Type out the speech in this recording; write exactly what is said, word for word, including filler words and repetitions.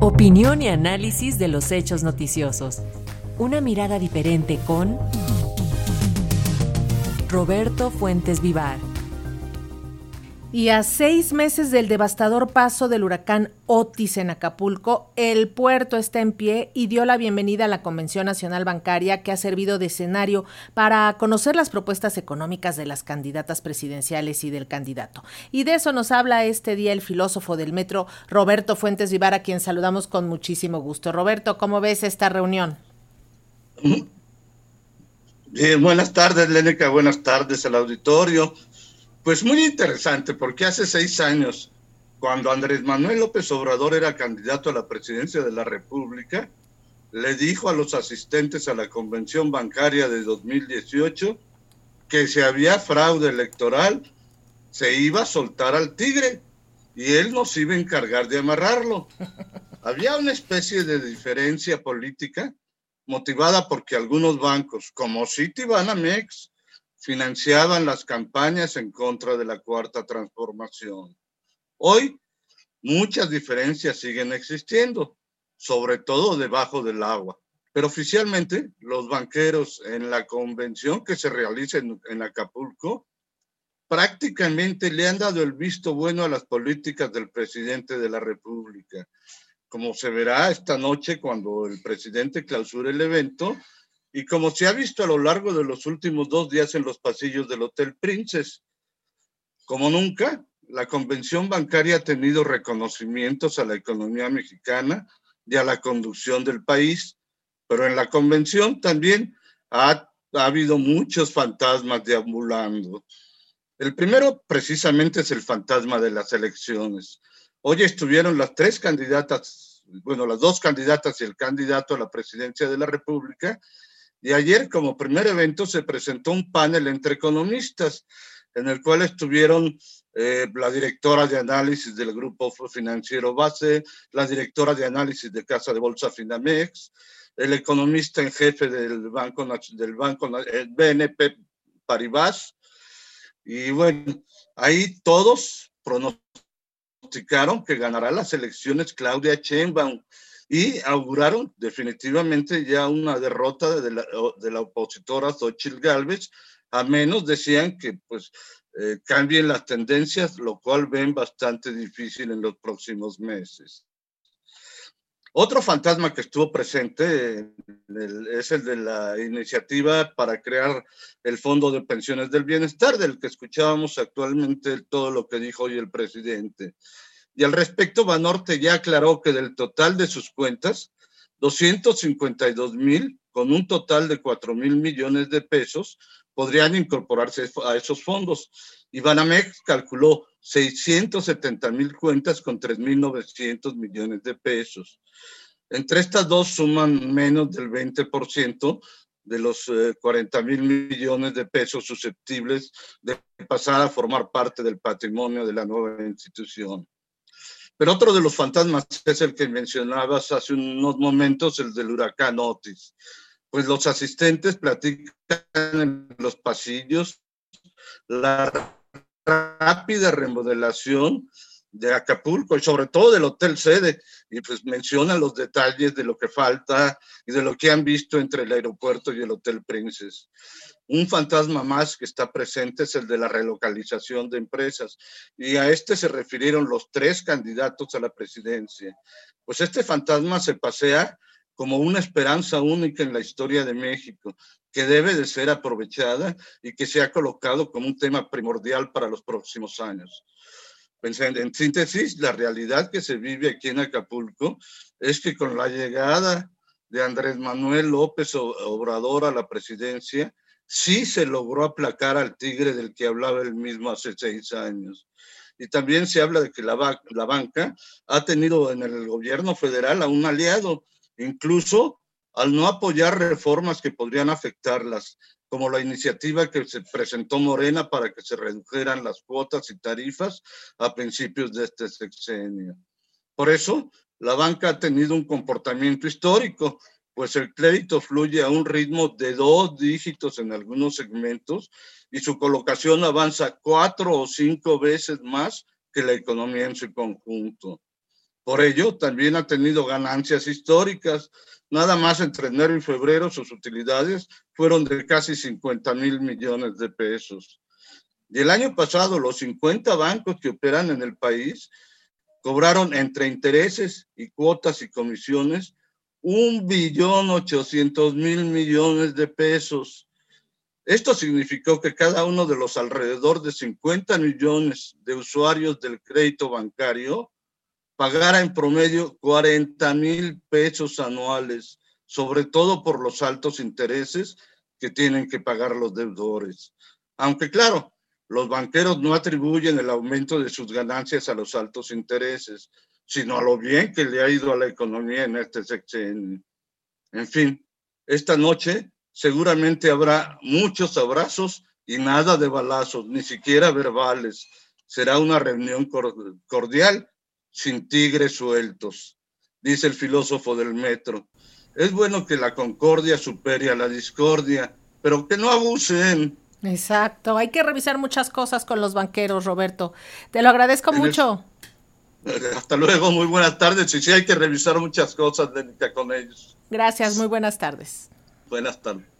Opinión y análisis de los hechos noticiosos. Una mirada diferente con Roberto Fuentes Vivar. Y a seis meses del devastador paso del huracán Otis en Acapulco, el puerto está en pie y dio la bienvenida a la Convención Nacional Bancaria, que ha servido de escenario para conocer las propuestas económicas de las candidatas presidenciales y del candidato. Y de eso nos habla este día el filósofo del metro, Roberto Fuentes Vivar, a quien saludamos con muchísimo gusto. Roberto, ¿cómo ves esta reunión? Bien, buenas tardes, Lénica, buenas tardes al auditorio. Pues muy interesante, porque hace seis años, cuando Andrés Manuel López Obrador era candidato a la presidencia de la República, le dijo a los asistentes a la convención bancaria de dos mil dieciocho que si había fraude electoral, se iba a soltar al tigre y él nos iba a encargar de amarrarlo. Había una especie de diferencia política motivada porque algunos bancos, como Citibanamex, financiaban las campañas en contra de la Cuarta Transformación. Hoy, muchas diferencias siguen existiendo, sobre todo debajo del agua. Pero oficialmente, los banqueros en la convención que se realiza en, en Acapulco prácticamente le han dado el visto bueno a las políticas del presidente de la República. Como se verá esta noche cuando el presidente clausure el evento, y como se ha visto a lo largo de los últimos dos días en los pasillos del Hotel Princess. Como nunca, la convención bancaria ha tenido reconocimientos a la economía mexicana y a la conducción del país, pero en la convención también ha, ha habido muchos fantasmas deambulando. El primero precisamente es el fantasma de las elecciones. Hoy estuvieron las tres candidatas, bueno, las dos candidatas y el candidato a la presidencia de la República. Y ayer, como primer evento, se presentó un panel entre economistas, en el cual estuvieron eh, la directora de análisis del Grupo Financiero Base, la directora de análisis de Casa de Bolsa Finamex, el economista en jefe del Banco, del banco el B N P Paribas, y bueno, ahí todos pronosticaron que ganará las elecciones Claudia Sheinbaum, y auguraron definitivamente ya una derrota de la, de la opositora Xóchitl Gálvez, a menos decían que pues eh, cambien las tendencias, lo cual ven bastante difícil en los próximos meses. Otro fantasma que estuvo presente el, es el de la iniciativa para crear el Fondo de Pensiones del Bienestar, del que escuchábamos actualmente todo lo que dijo hoy el presidente. Y al respecto, Banorte ya aclaró que del total de sus cuentas, doscientos cincuenta y dos mil, con un total de cuatro mil millones de pesos, podrían incorporarse a esos fondos. Y Banamex calculó seiscientos setenta mil cuentas con tres mil novecientos millones de pesos. Entre estas dos suman menos del veinte por ciento de los eh, cuarenta mil millones de pesos susceptibles de pasar a formar parte del patrimonio de la nueva institución. Pero otro de los fantasmas es el que mencionabas hace unos momentos, el del huracán Otis. Pues los asistentes platican en los pasillos la rápida remodelación de Acapulco y sobre todo del Hotel Sede, y pues mencionan los detalles de lo que falta y de lo que han visto entre el aeropuerto y el Hotel Princess. Un fantasma más que está presente es el de la relocalización de empresas, y a este se refirieron los tres candidatos a la presidencia. Pues este fantasma se pasea como una esperanza única en la historia de México, que debe de ser aprovechada y que se ha colocado como un tema primordial para los próximos años. Pues en, en síntesis, la realidad que se vive aquí en Acapulco es que con la llegada de Andrés Manuel López Obrador a la presidencia, sí se logró aplacar al tigre del que hablaba él mismo hace seis años. Y también se habla de que la, la banca ha tenido en el gobierno federal a un aliado, incluso al no apoyar reformas que podrían afectarlas, como la iniciativa que se presentó Morena para que se redujeran las cuotas y tarifas a principios de este sexenio. Por eso, la banca ha tenido un comportamiento histórico, pues el crédito fluye a un ritmo de dos dígitos en algunos segmentos y su colocación avanza cuatro o cinco veces más que la economía en su conjunto. Por ello, también ha tenido ganancias históricas. Nada más entre enero y febrero sus utilidades fueron de casi cincuenta mil millones de pesos. Y el año pasado los cincuenta bancos que operan en el país cobraron entre intereses y cuotas y comisiones un billón ochocientos mil millones de pesos. Esto significó que cada uno de los alrededor de cincuenta millones de usuarios del crédito bancario pagara en promedio cuarenta mil pesos anuales, sobre todo por los altos intereses que tienen que pagar los deudores. Aunque claro, los banqueros no atribuyen el aumento de sus ganancias a los altos intereses, sino a lo bien que le ha ido a la economía en este sexenio. En fin, esta noche seguramente habrá muchos abrazos y nada de balazos, ni siquiera verbales. Será una reunión cordial, sin tigres sueltos, dice el filósofo del metro. Es bueno que la concordia supere a la discordia, pero que no abusen. Exacto, hay que revisar muchas cosas con los banqueros, Roberto. Te lo agradezco en mucho. El... Hasta luego, muy buenas tardes. Y sí, hay que revisar muchas cosas, Lénica, con ellos. Gracias, muy buenas tardes. Buenas tardes.